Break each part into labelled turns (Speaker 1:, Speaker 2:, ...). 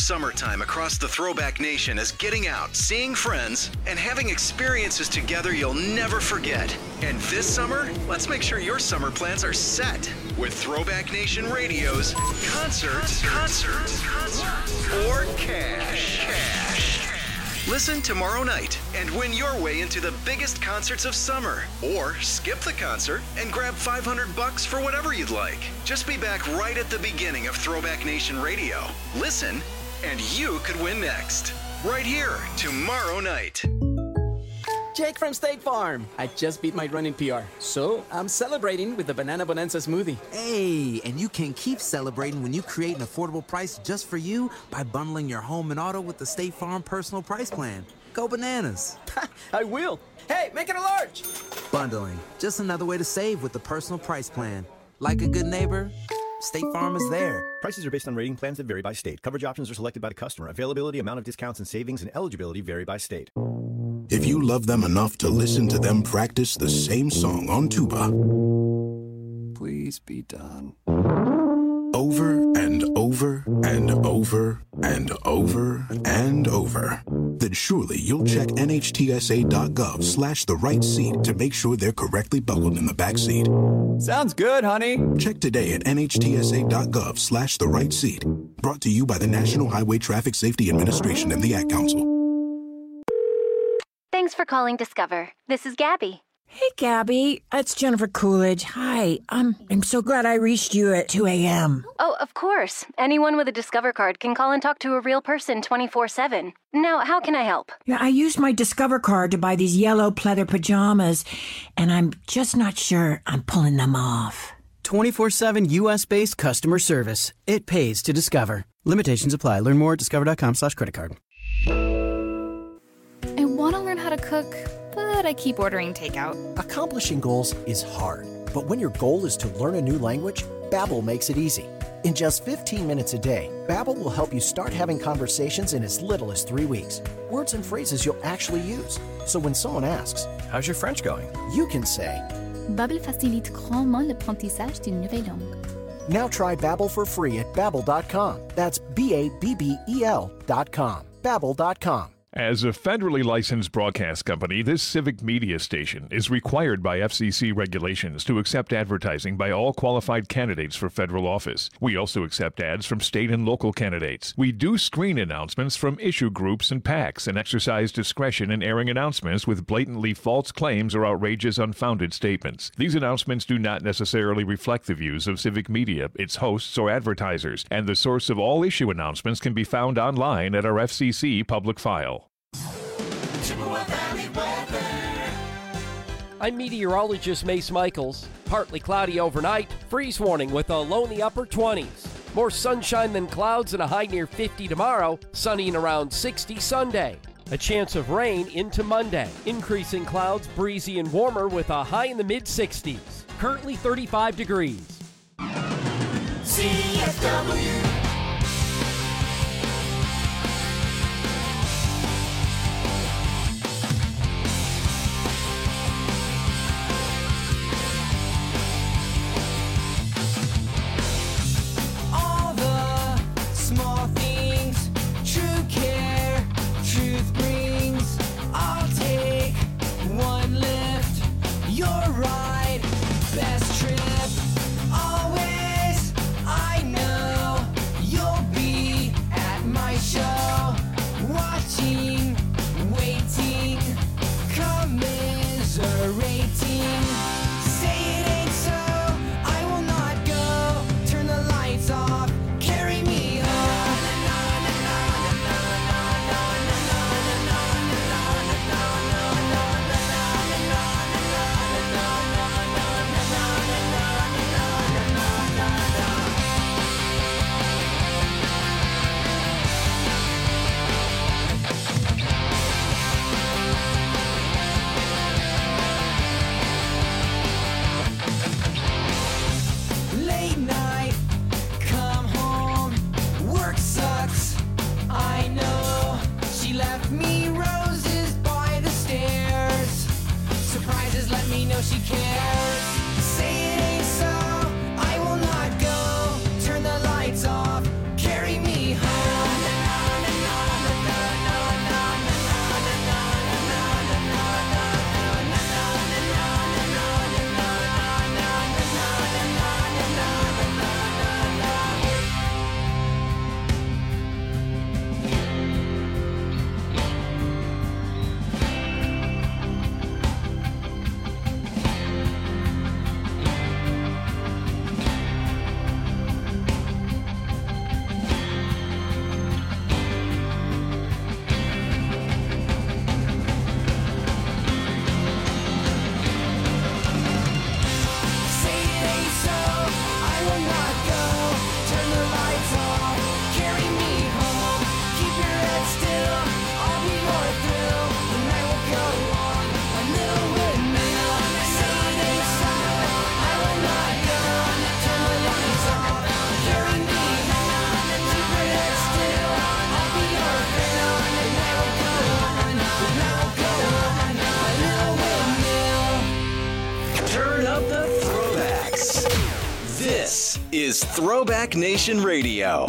Speaker 1: summertime across the Throwback Nation is getting out, seeing friends, and having experiences together you'll never forget. And this summer, let's make sure your summer plans are set with Throwback Nation Radio's Concerts or Cash. Listen tomorrow night and win your way into the biggest concerts of summer. Or skip the concert and grab $500 for whatever you'd like. Just be back right at the beginning of Throwback Nation Radio. Listen, and you could win next. Right here, tomorrow night.
Speaker 2: Jake from State Farm. I just beat my running PR, so I'm celebrating with the Banana Bonanza smoothie.
Speaker 3: Hey, and you can keep celebrating when you create an affordable price just for you by bundling your home and auto with the State Farm Personal Price Plan. Go bananas.
Speaker 2: I will. Hey, make it a large.
Speaker 3: Bundling, just another way to save with the Personal Price Plan. Like a good neighbor, State Farm is there.
Speaker 4: Prices are based on rating plans that vary by state. Coverage options are selected by the customer. Availability, amount of discounts and savings, and eligibility vary by state.
Speaker 5: If you love them enough to listen to them practice the same song on tuba,
Speaker 6: please be done.
Speaker 5: Over and over and over and over and over, then surely you'll check NHTSA.gov/the right seat to make sure they're correctly buckled in the back seat.
Speaker 6: Sounds good, honey.
Speaker 5: Check today at NHTSA.gov/the right seat. Brought to you by the National Highway Traffic Safety Administration and the Ad Council.
Speaker 7: Thanks for calling Discover. This is Gabby.
Speaker 8: Hey, Gabby. It's Jennifer Coolidge. Hi. I'm so glad I reached you at 2 a.m.
Speaker 7: Oh, of course. Anyone with a Discover card can call and talk to a real person 24/7. Now, how can I help?
Speaker 8: Yeah, I used my Discover card to buy these yellow pleather pajamas, and I'm just not sure I'm pulling them off.
Speaker 9: 24/7 U.S.-based customer service. It pays to Discover. Limitations apply. Learn more at discover.com/credit card.
Speaker 10: I want to learn how to cook, but I keep ordering takeout.
Speaker 11: Accomplishing goals is hard, but when your goal is to learn a new language, Babbel makes it easy. In just 15 minutes a day, Babbel will help you start having conversations in as little as 3 weeks. Words and phrases you'll actually use. So when someone asks,
Speaker 4: "How's your French going?"
Speaker 11: you can say,
Speaker 10: Babbel facilite grandement l'apprentissage d'une nouvelle langue.
Speaker 11: Now try Babbel for free at Babbel.com. That's Babbel.com. Babbel.com.
Speaker 12: As a federally licensed broadcast company, this civic media station is required by FCC regulations to accept advertising by all qualified candidates for federal office. We also accept ads from state and local candidates. We do screen announcements from issue groups and PACs and exercise discretion in airing announcements with blatantly false claims or outrageous, unfounded statements. These announcements do not necessarily reflect the views of civic media, its hosts, or advertisers, and the source of all issue announcements can be found online at our FCC public file.
Speaker 13: I'm meteorologist Mace Michaels. Partly cloudy overnight, freeze warning with a low in the upper 20s. More sunshine than clouds and a high near 50 tomorrow, sunny and around 60 Sunday. A chance of rain into Monday. Increasing clouds, breezy and warmer with a high in the mid-60s. Currently 35 degrees.
Speaker 14: CFW.
Speaker 1: is Throwback Nation Radio.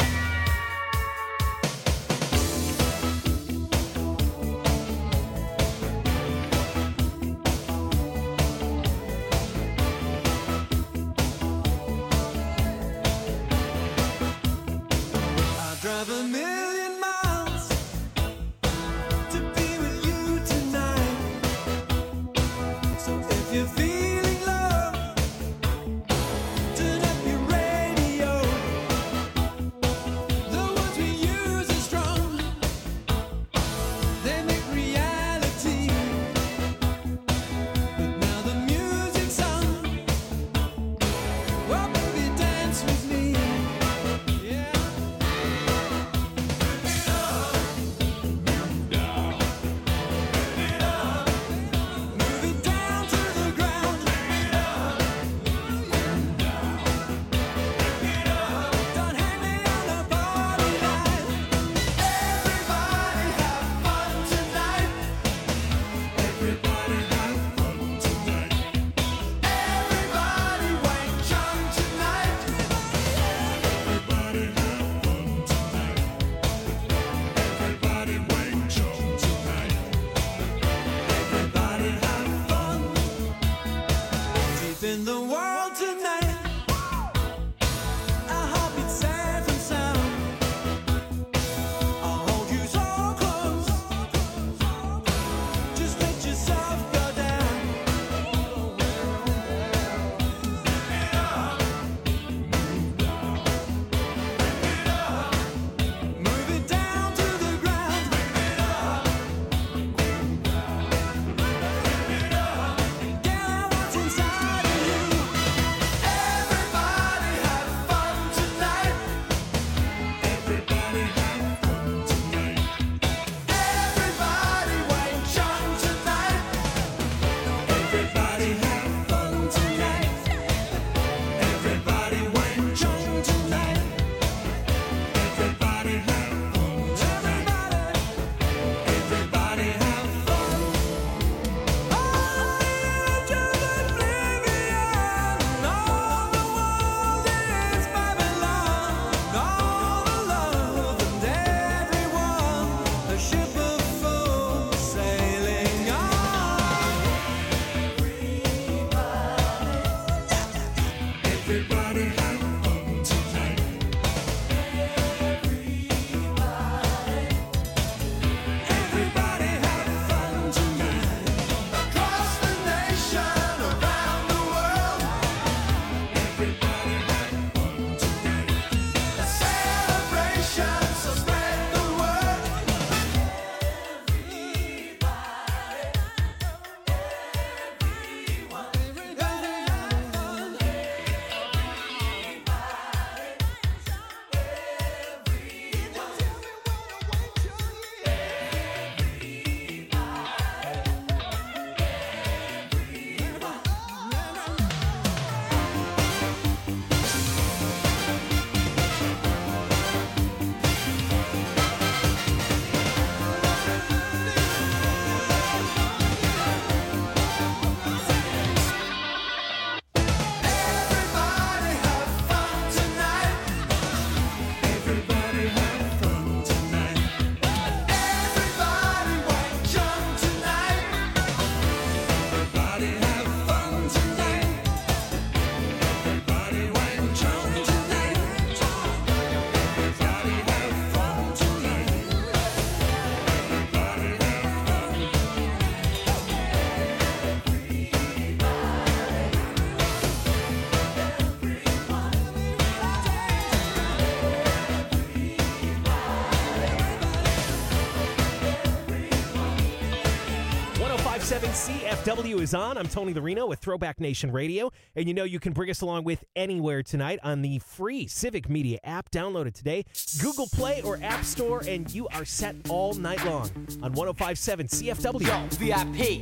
Speaker 14: CFW is on. I'm Tony Lorino with Throwback Nation Radio. And you know you can bring us along with anywhere tonight on the free Civic Media app. Download it today. Google Play or App Store, and you are set all night long on 105.7 CFW.
Speaker 15: Yo, VIP.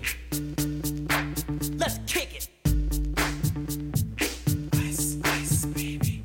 Speaker 15: Let's kick it.
Speaker 16: Ice, ice, baby.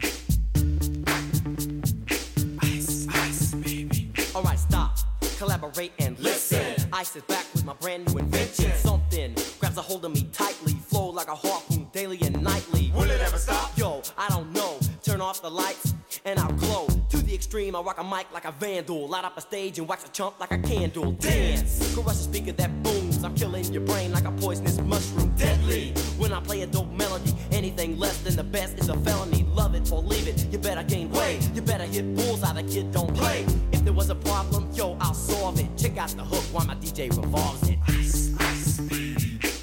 Speaker 16: Ice, ice, baby.
Speaker 15: All right, stop. Collaborate and listen. Ice is back with my brand new invention. Something grabs a hold of me tightly. Flow like a harpoon daily and nightly.
Speaker 16: Will it ever stop?
Speaker 15: Yo, I don't know. Turn turn off the lights, and I'll glow. To the extreme, I rock a mic like a vandal. Light up a stage and wax a chump like a candle. Dance! Crush a speaker that booms. I'm killing your brain like a poisonous mushroom. Deadly! When I play a dope melody, anything less than the best is a felony. Love it or leave it, you better gain weight. You better hit bullseye, the kid don't play. If there was a problem, yo, I'll solve it. Check out the hook while my DJ revolves it. Ice, ice, baby.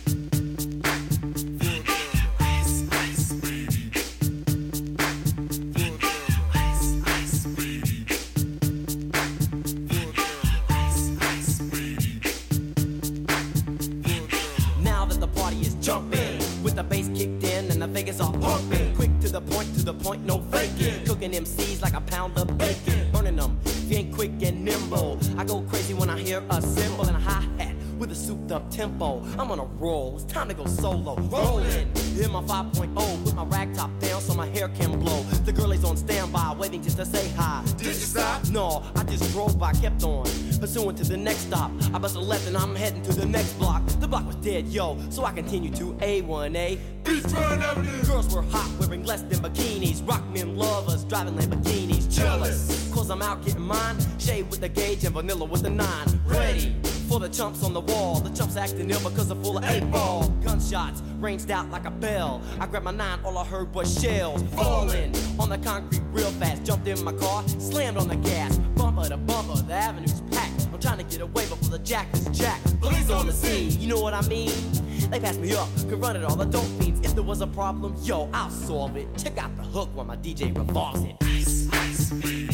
Speaker 15: The bass kicked in and the Vegas all pumping. Quick to the point, no faking. Cooking MCs like a pound of bacon. Burning them, if you ain't quick and nimble. I go crazy when I hear a cymbal and a hi-hat with a souped up tempo. I'm on a roll, it's time to go solo. Rolling, hit my 5.0, put my rag top down so my hair can blow. The girl is on standby, waiting just to say hi. Did you stop? No, I just drove by, kept on, pursuing to the next stop. I bust a left and I'm heading to the next block. The block was dead, yo, so I continue to A1A. Beachfront Avenue. Girls were hot, wearing less than bikinis. Rock men lovers, driving Lamborghinis. Jealous, cause I'm out getting mine. Shade with the gauge and vanilla with the 9. Ready for the chumps on the wall. The chumps acting ill because they're full of 8-ball. Gunshots ranged out like a bell. I grabbed my 9, all I heard was shells falling on the concrete real fast. Jumped in my car, slammed on the gas. Bumper to bumper, the avenue's packed. I'm trying to get away before the jack is jacked. Police on the scene, you know what I mean? They passed me up, could run it all, the dope fiends. If there was a problem, yo, I'll solve it. Check out the hook while my DJ revolves it. Ice, ice, baby.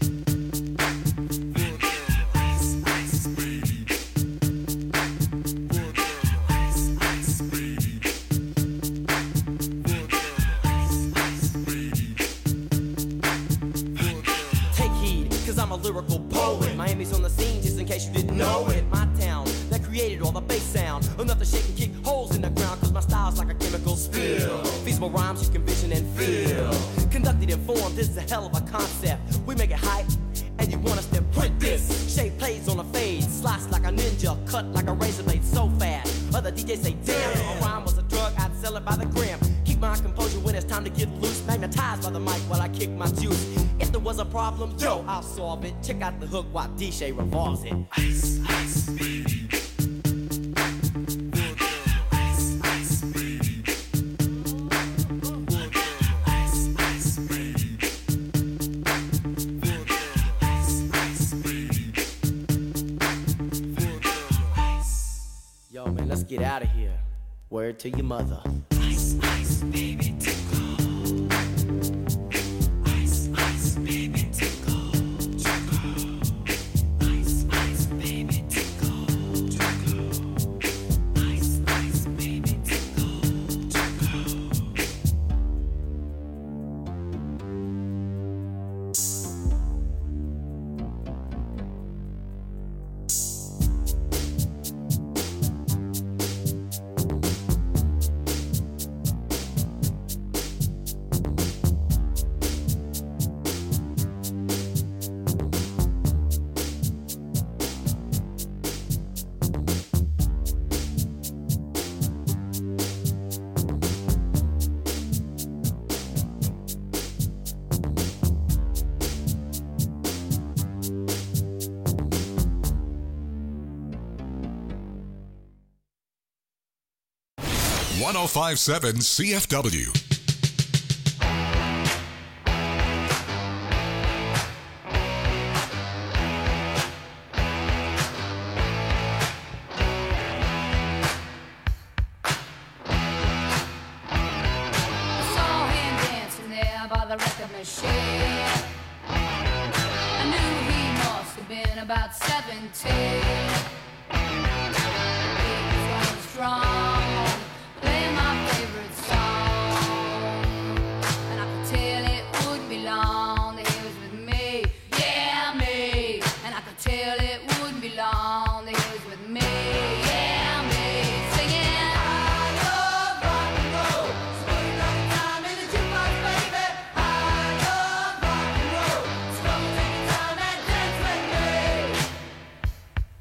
Speaker 15: Lyrical poet. Miami's on the scene, just in case you didn't know it. My town that created all the bass sound. Enough to shake and kick holes in the ground, cause my style's like a chemical spill. Feasible rhymes you can vision and feel. Conducted in form, this is a hell of a concept. We make it hype, and you want us to print this. Shape plays on a fade, slice like a ninja, cut like a razor blade so fast. Other DJs say, damn, if a rhyme was a drug, I'd sell it by the gram. Keep my composure when it's time to get loose. Magnetized by the mic while I kick my juice. If there was a problem, yo, I'll solve it. Check out the hook while DJ revolves it. Ice, ice, baby. Ice, ice, baby. Ice, ice, baby. Ice, ice, baby. Yo, man, let's get out of here. Word to your mother. Ice, ice, baby, tickle. Ice, ice, baby, tickle. Tickle. Ice, ice, baby, tickle. Tickle. Ice, ice, baby, tickle. Tickle.
Speaker 17: 1057 CFW.
Speaker 18: About 17, he was strong, playing my favorite song, and I could tell it wouldn't be long that he was with me, yeah me, and I could tell it wouldn't be long that he was with me, yeah me, singing I love rock and roll, spend enough time in the jukebox, baby. I love rock and roll, so come take your time and dance with me.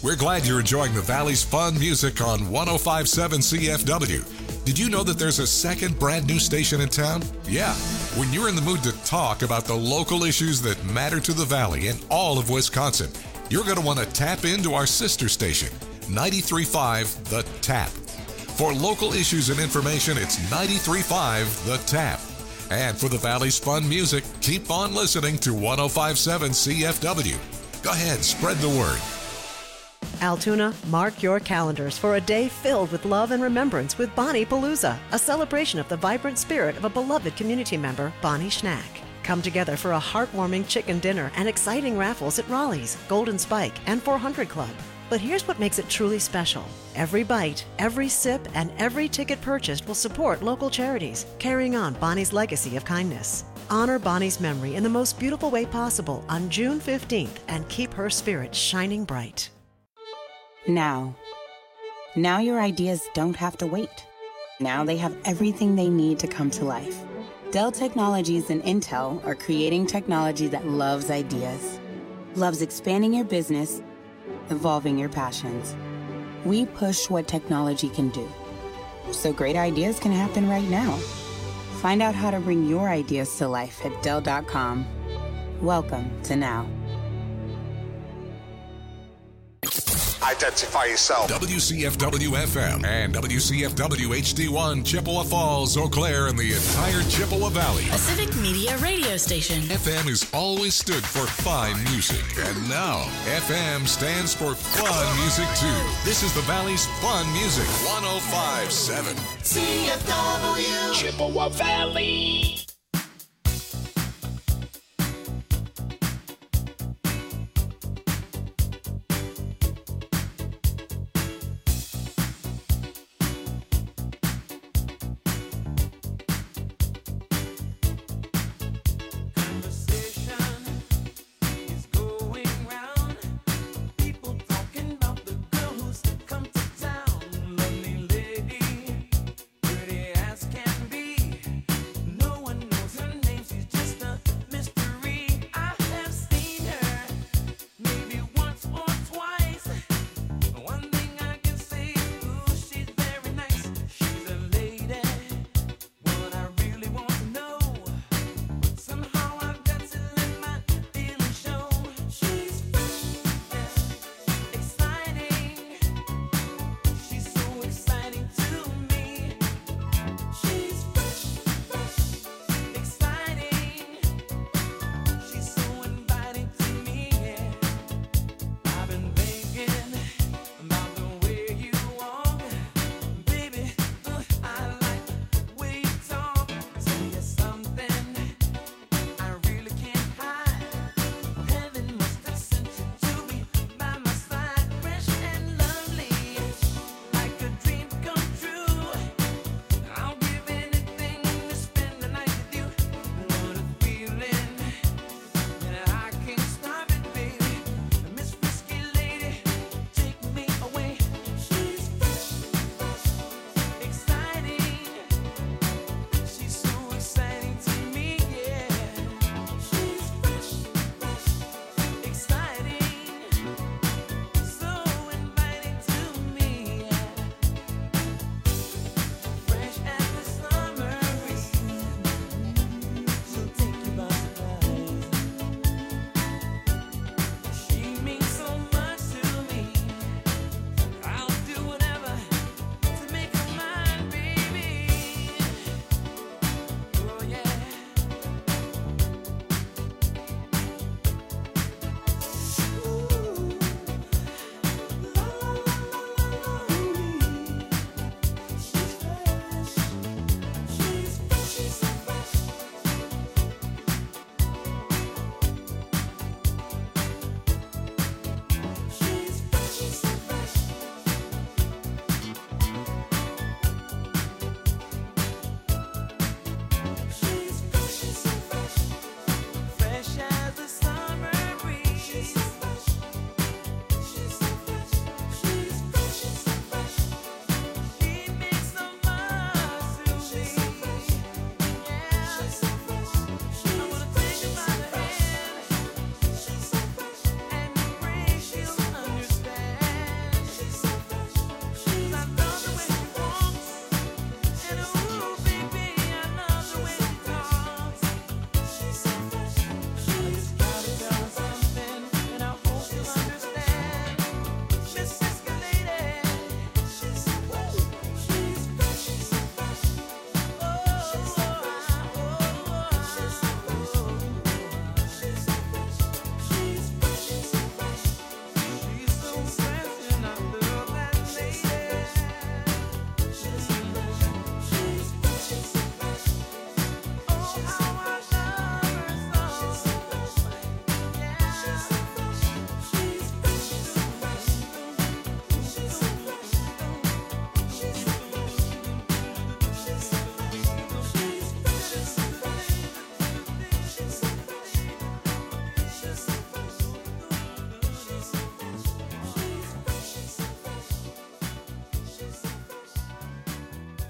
Speaker 17: We're glad you're enjoying the Valley's fun music on 105.7 CFW. Did you know that there's a second brand new station in town? Yeah. When you're in the mood to talk about the local issues that matter to the Valley and all of Wisconsin, you're going to want to tap into our sister station, 93.5 The Tap. For local issues and information, it's 93.5 The Tap. And for the Valley's fun music, keep on listening to 105.7 CFW. Go ahead, spread the word.
Speaker 19: Altoona, mark your calendars for a day filled with love and remembrance with Bonnie Palooza, a celebration of the vibrant spirit of a beloved community member, Bonnie Schnack. Come together for a heartwarming chicken dinner and exciting raffles at Raleigh's, Golden Spike, and 400 Club. But here's what makes it truly special. Every bite, every sip, and every ticket purchased will support local charities, carrying on Bonnie's legacy of kindness. Honor Bonnie's memory in the most beautiful way possible on June 15th and keep her spirit shining bright.
Speaker 20: Now your ideas don't have to wait. Now they have everything they need to come to life. Dell Technologies and Intel are creating technology that loves ideas, loves expanding your business, evolving your passions. We push what technology can do, so great ideas can happen right now. Find out how to bring your ideas to life at Dell.com. Welcome to Now.
Speaker 17: Identify yourself. WCFW FM and WCFW HD1, Chippewa Falls, Eau Claire, and the entire Chippewa Valley.
Speaker 21: A Civic Media radio station.
Speaker 17: FM has always stood for fine music, and now FM stands for fun music too. This is the Valley's fun music. 105.7
Speaker 16: CFW
Speaker 17: Chippewa Valley.
Speaker 16: No one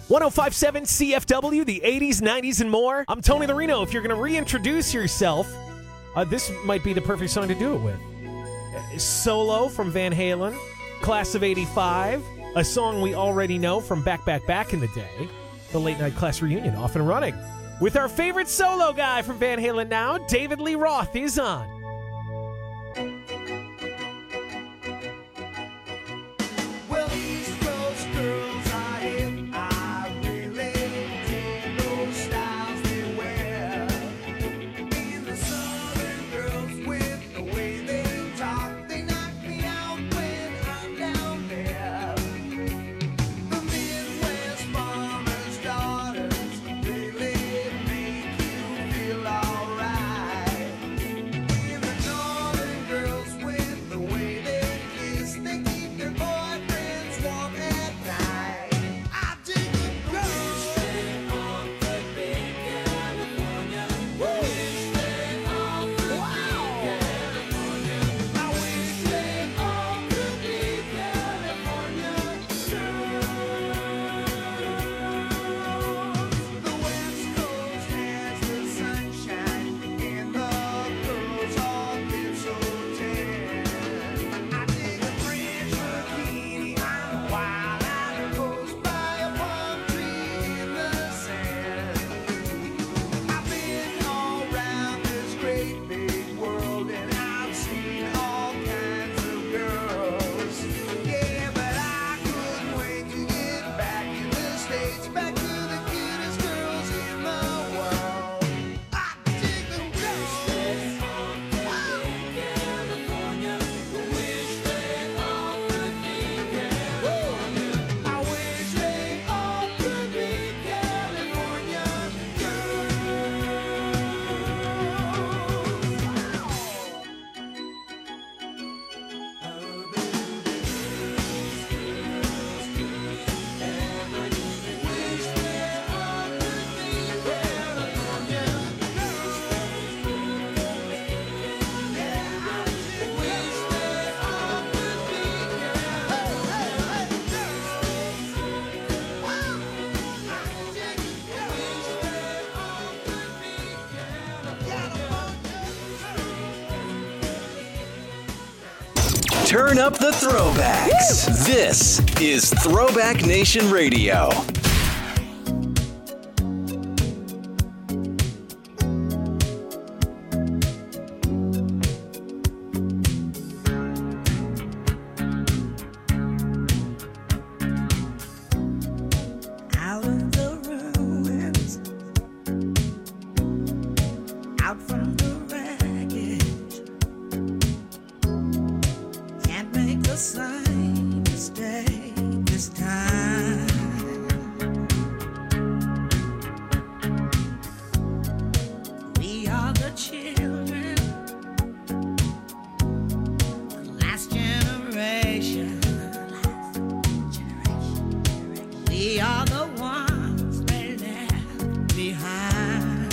Speaker 14: 105.7 CFW, the 80s, 90s, and more. I'm Tony Larino. If you're going to reintroduce yourself, this might be the perfect song to do it with. Solo from Van Halen, Class of 85, a song we already know from back in the day, the Late Night Class Reunion, off and running. With our favorite solo guy from Van Halen now, David Lee Roth is on.
Speaker 16: Well, East Coast girls are hip. I really dig those styles they wear. And the Southern girls with the way they talk, they knock me out when I'm down there. The Midwest farmers' daughters really make you feel alright. And the Northern girls with the way they kiss, they keep their boyfriends warm at night. I dig the girls off the big California. Wish they all could be California. I wish they all could be California girls. The West Coast has the sunshine, and the girls all live so tan. I dig a French bikini on a wild island coast by a palm tree in the sand. I've been all around this great big world, and I've seen all kinds of girls. Yeah, but I couldn't wait to get back in the States, back to the cutest girls in the world. I dig the girls off the big California. Wish they all could be California. I wish they all could be California
Speaker 1: Turn up the throwbacks. This is Throwback Nation Radio.
Speaker 16: Out of the ruins, out from the wreckage, can't make the same mistake this time. We are the children, the last generation. We are the ones they left behind.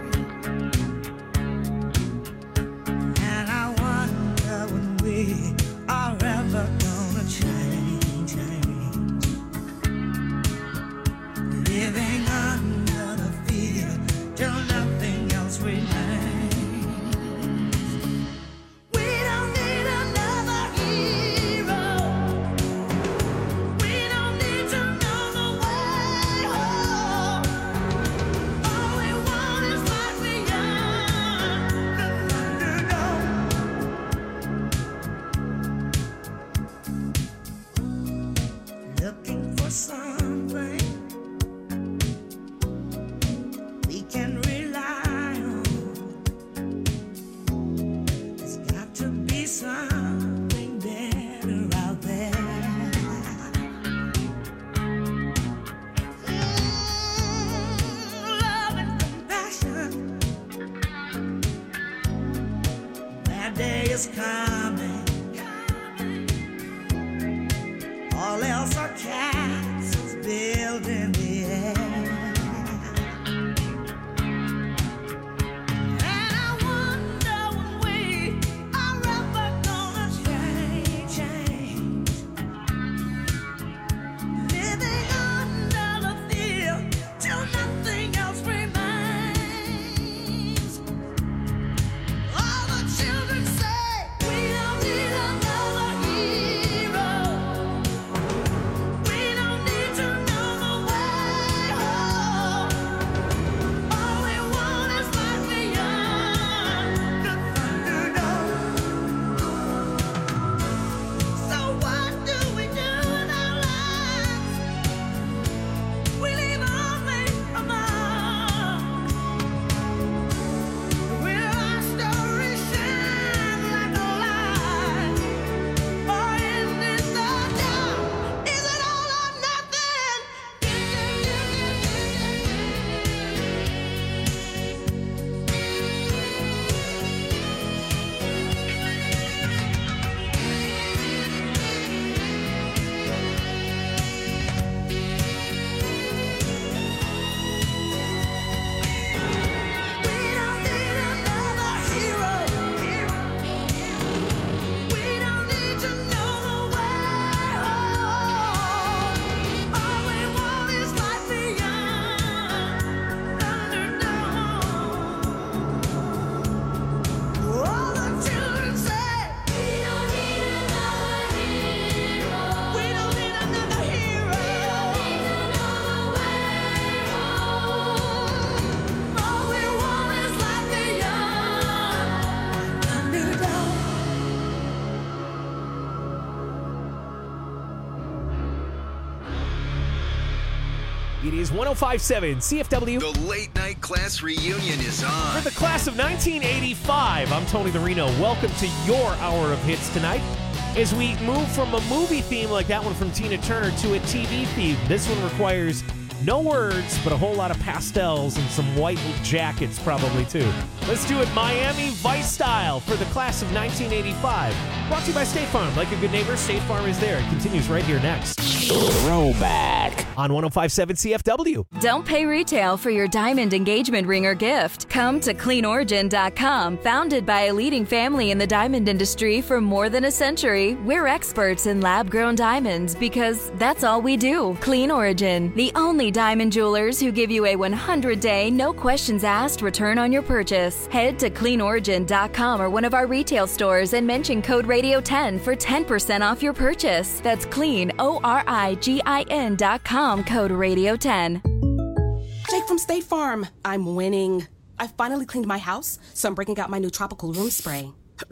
Speaker 16: And I wonder when we are ever gonna change. Living under the fear till nothing else remains. We don't need another hero. We don't need to know the way home. All we want is what we are. Looking for something we can rely on. There's got to be something better out there. Love and compassion. That day is coming. All else are castles built in the air. And I wonder when we are ever gonna change. Living under the fear
Speaker 14: is 105.7 CFW.
Speaker 1: The late night class reunion is on.
Speaker 14: For the class of 1985, I'm Tony the Reno. Welcome to your hour of hits tonight. As we move from a movie theme like that one from Tina Turner to a TV theme, this one requires no words, but a whole lot of pastels and some white jackets probably too. Let's do it Miami Vice style for the class of 1985. Brought to you by State Farm. Like a good neighbor, State Farm is there. It continues right here next. Throwback on 105.7 CFW.
Speaker 2: Don't pay retail for your diamond engagement ring or gift. Come to CleanOrigin.com. Founded by a leading family in the diamond industry for more than a century, we're experts in lab-grown diamonds because that's all we do. Clean Origin, the only diamond jewelers who give you a 100-day, no questions asked return on your purchase. Head to CleanOrigin.com or one of our retail stores and mention code Radio10 for 10% off your purchase. That's CleanOrigin.com, code Radio10.
Speaker 22: Jake from State Farm. I'm winning. I finally cleaned my house, so I'm breaking out my new tropical room spray.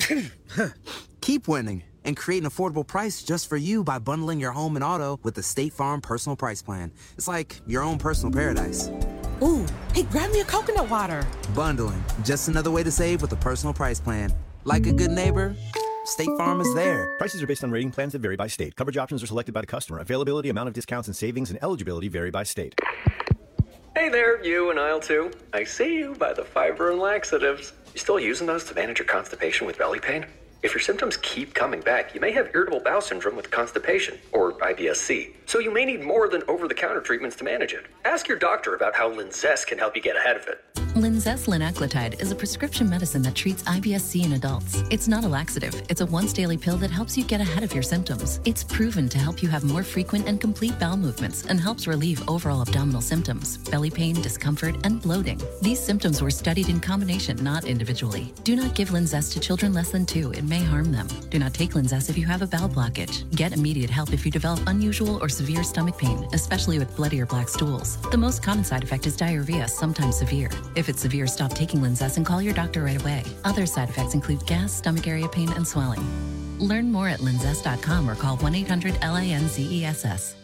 Speaker 3: Keep winning and create an affordable price just for you by bundling your home and auto with the State Farm Personal Price Plan. It's like your own personal paradise.
Speaker 22: Ooh, hey, grab me a coconut water.
Speaker 3: Bundling, just another way to save with a personal price plan. Like a good neighbor, State Farm is there.
Speaker 4: Prices are based on rating plans that vary by state. Coverage options are selected by the customer. Availability, amount of discounts and savings, and eligibility vary by state.
Speaker 23: Hey there, you in aisle 2. I see you by the fiber and laxatives. You still using those to manage your constipation with belly pain? If your symptoms keep coming back, you may have irritable bowel syndrome with constipation, or IBS-C. So you may need more than over-the-counter treatments to manage it. Ask your doctor about how Linzess can help you get ahead of it.
Speaker 24: Linzess linaclotide is a prescription medicine that treats IBS-C in adults. It's not a laxative. It's a once-daily pill that helps you get ahead of your symptoms. It's proven to help you have more frequent and complete bowel movements and helps relieve overall abdominal symptoms, belly pain, discomfort, and bloating. These symptoms were studied in combination, not individually. Do not give Linzess to children less than 2. It may harm them. Do not take Linzess if you have a bowel blockage. Get immediate help if you develop unusual or severe stomach pain, especially with bloody or black stools. The most common side effect is diarrhea, sometimes severe. If it's severe, stop taking Linzess and call your doctor right away. Other side effects include gas, stomach area pain, and swelling. Learn more at linzess.com or call 1-800-LINZESS.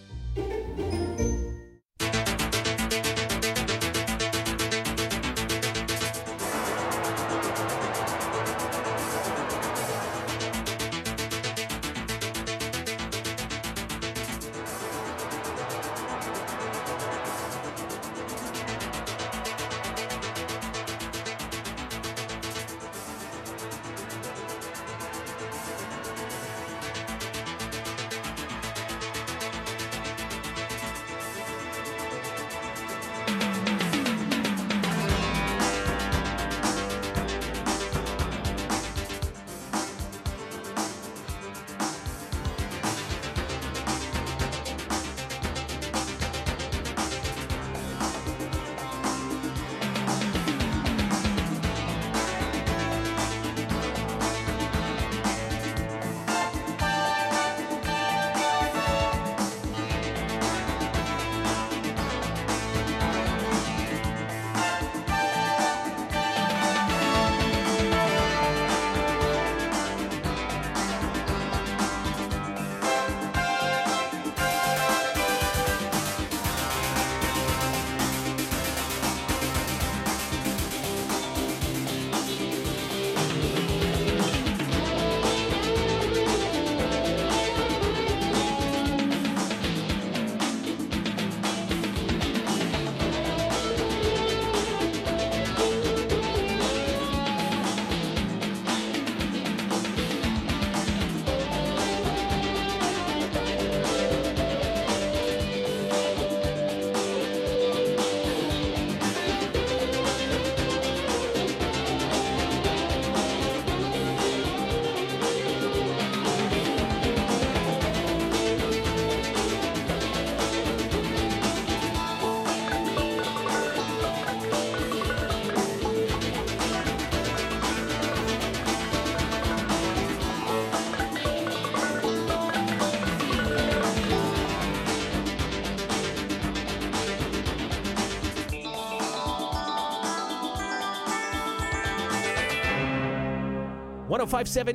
Speaker 14: .5.7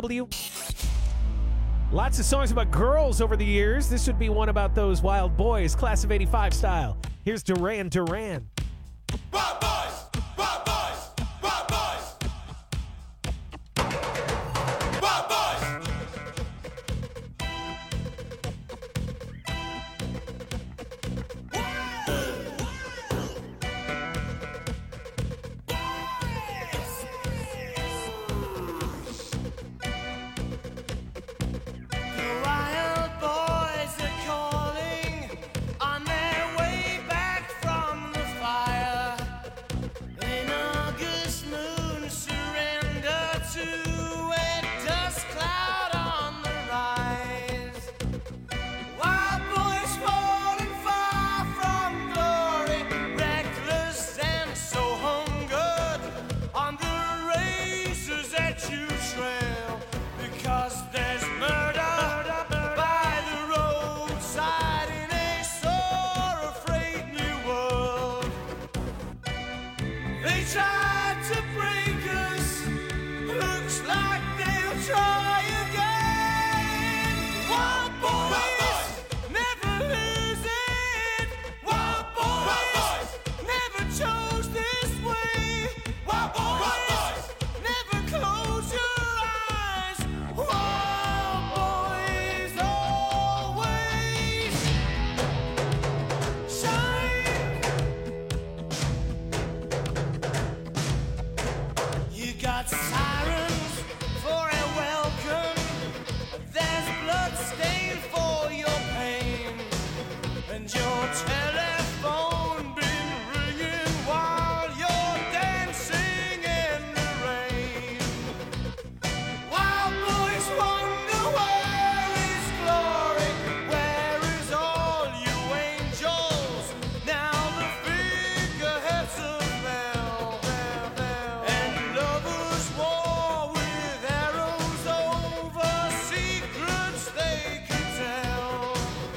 Speaker 14: CFW. Lots of songs about girls over the years. This would be one about those wild boys, class of 85 style. Here's Duran Duran.
Speaker 16: Wild boys are calling on their way back from the fire. An August moon surrender to a dust cloud on the rise. Wild boys falling far from glory, reckless and so hungered on the razors that you trail. Because there's murder by the roadside in a sore afraid new world. They tried to break us, looks like they'll try again. Wild boys never lose it. Wild boys never chose this way. Wild boys never close your eyes. Wild boys always shine. You got sirens for a welcome. There's blood stain for your pain, and your telephone been ringing while you're dancing in the rain. Wild boys wonder where is glory, where is all you angels? Now the figureheads of hell, and lovers war with arrows over secrets they could tell.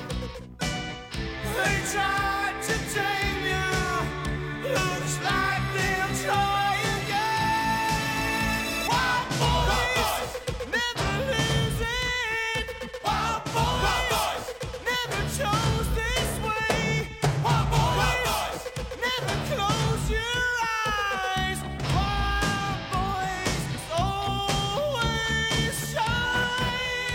Speaker 16: They tried to tame you, looks like they'll try again. Wild boys never lose it. Wild boys never chose this way. Wild boys never close your eyes. Wild boys always shine.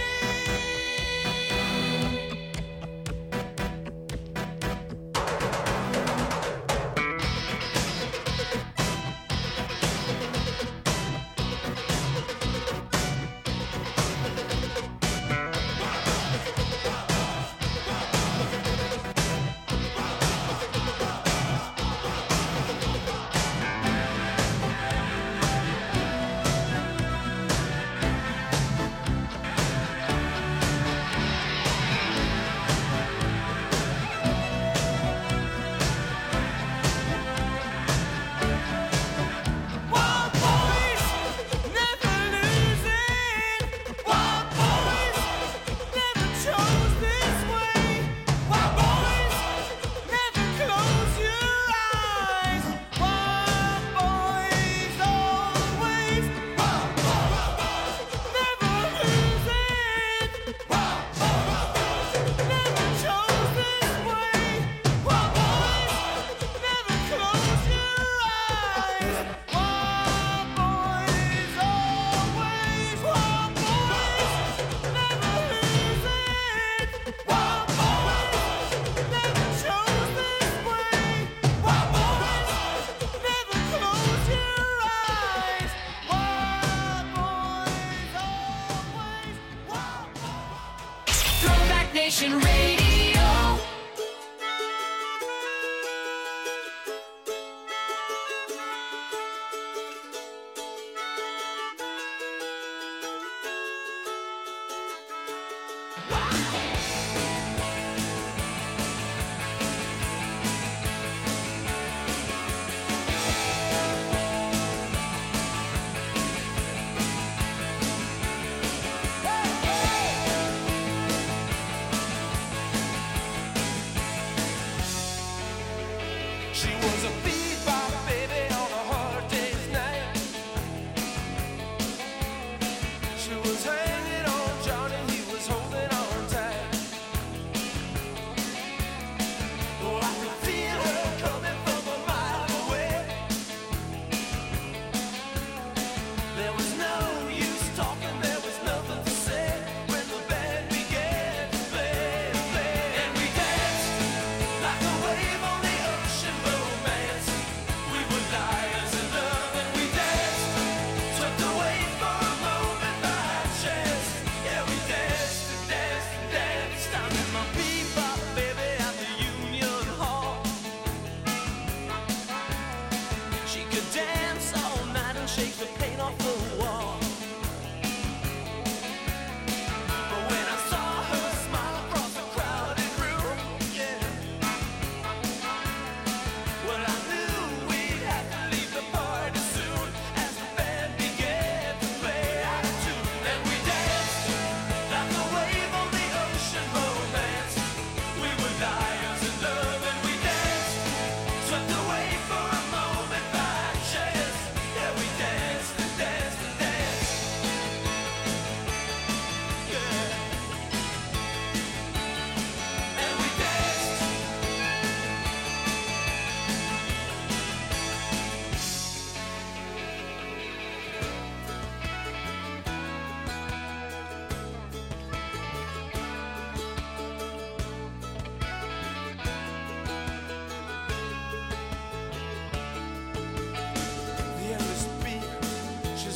Speaker 16: Wild boys never lose it. Wild boys never chose this way. Wild boys never close your eyes. Wild boys always. Wild boys never lose it. Wild boys never chose this way. Wild boys never close your eyes. Wild boys always. Wild boys never lose it. Wild boys never chose this way. Wild boys never close your eyes. Wild boys always. Wild boys.
Speaker 18: Throwback Nation Radio.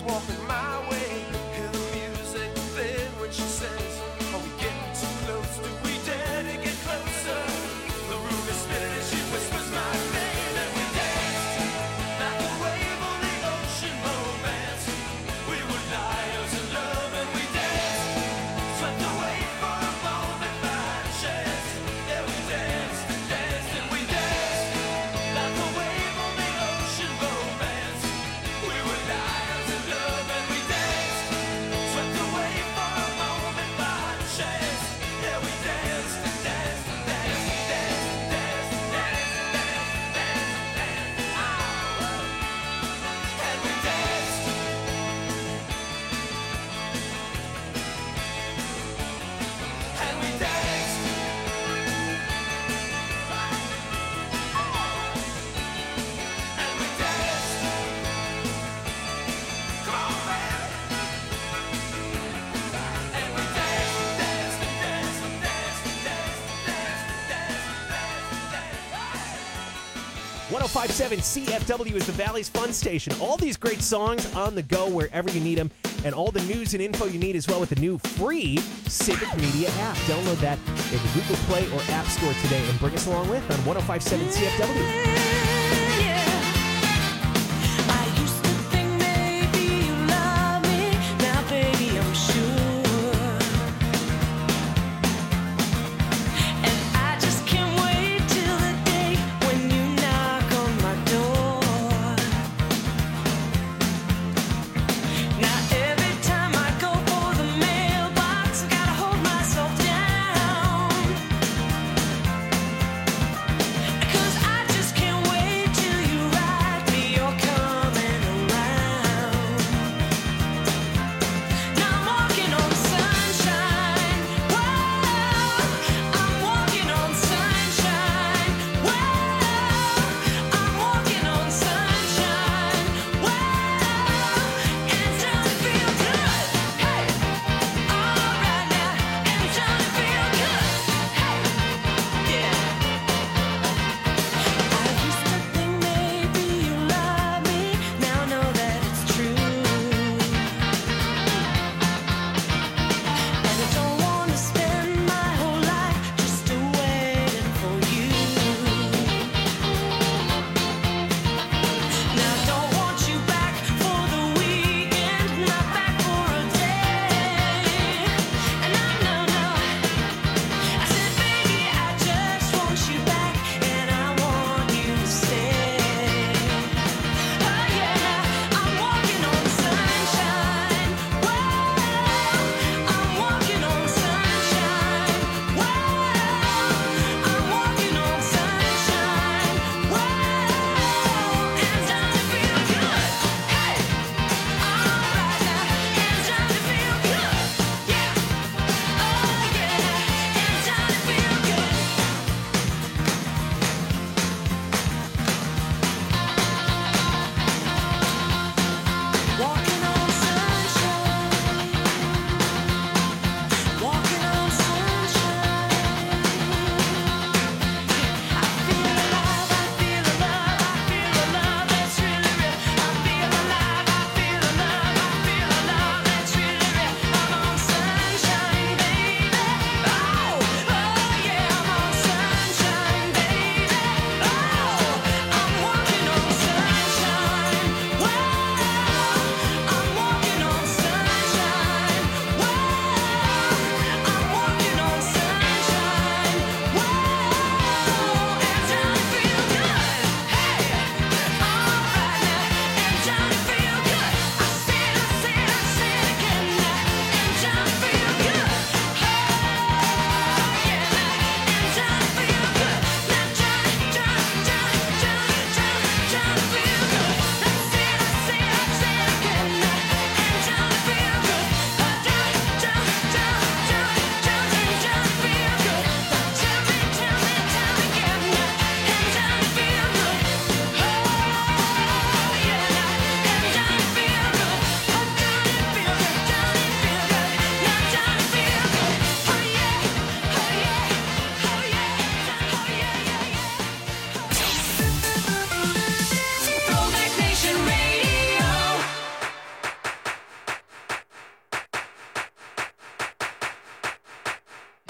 Speaker 16: walking my way. Hear the music then when she says, are we getting too close? Do we dare to get closer? The room is spinning and she whispers my name, and we danced like a wave on the ocean romance. We were liars in love and we danced, swept away for a moment by chance. Yeah, we danced and danced and we danced like a wave on the ocean romance. We were liars in love and we danced, swept away for a moment by chance. Yeah, we danced and danced and danced and danced and danced and danced and danced and danced and danced. And we danced. And we danced. And we danced. Come on, man. And we danced, danced, and danced, and danced, and danced, and danced, and danced, and danced.
Speaker 14: 105.7 CFW is the Valley's Fun Station. All these great songs on the go wherever you need them, and all the news and info you need as well with the new free Civic Media app. Download that in the Google Play or App Store today and bring us along with on 105.7 CFW.
Speaker 16: Cause I just can't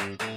Speaker 5: Bye.